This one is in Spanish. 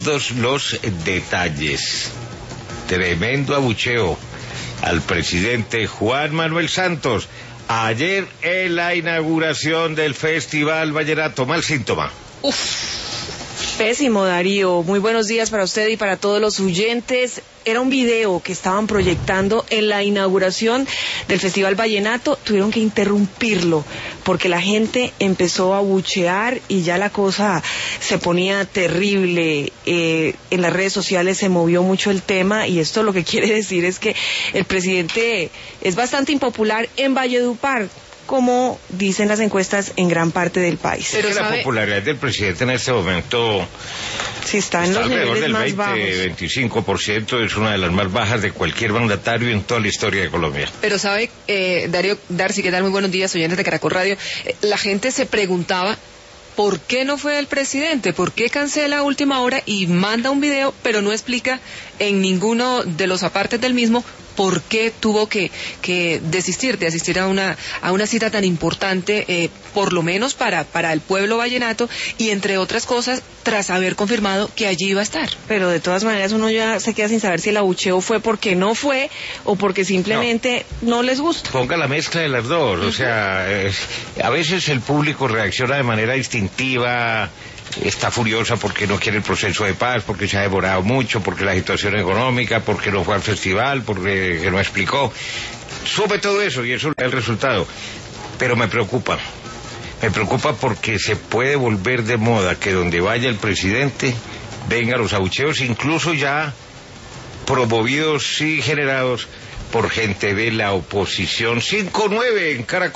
todos los detalles. Tremendo abucheo al presidente Juan Manuel Santos ayer en la inauguración del Festival Vallenato. Mal síntoma. Pésimo, Darío. Muy buenos días para usted y para todos los oyentes. Era un video que estaban proyectando en la inauguración del Festival Vallenato. Tuvieron que interrumpirlo porque la gente empezó a abuchear y ya la cosa se ponía terrible. En las redes sociales se movió mucho el tema y esto lo que quiere decir es que el presidente es bastante impopular en Valledupar, como dicen las encuestas en gran parte del país. Pero la popularidad del presidente en este momento está en los niveles más bajos. 25%, es una de las más bajas de cualquier mandatario en toda la historia de Colombia. Pero sabe, Darío, Darcy, ¿qué tal? Muy buenos días, oyentes de Caracol Radio. La gente se preguntaba ¿por qué no fue el presidente? ¿Por qué cancela a última hora y manda un video, pero no explica en ninguno de los apartes del mismo por qué tuvo que desistir de asistir a una cita tan importante, por lo menos para el pueblo vallenato, y entre otras cosas, tras haber confirmado que allí iba a estar? Pero de todas maneras uno ya se queda sin saber si el abucheo fue porque no fue o porque simplemente no les gusta. Ponga la mezcla de las dos, o sea, a veces el público reacciona de manera instintiva, está furiosa porque no quiere el proceso de paz, porque se ha demorado mucho, porque la situación económica, porque no fue al festival, porque no explicó. Sube todo eso y eso es el resultado. Pero me preocupa porque se puede volver de moda que donde vaya el presidente vengan los abucheos, incluso ya promovidos y generados por gente de la oposición. 5-9 en Caracol.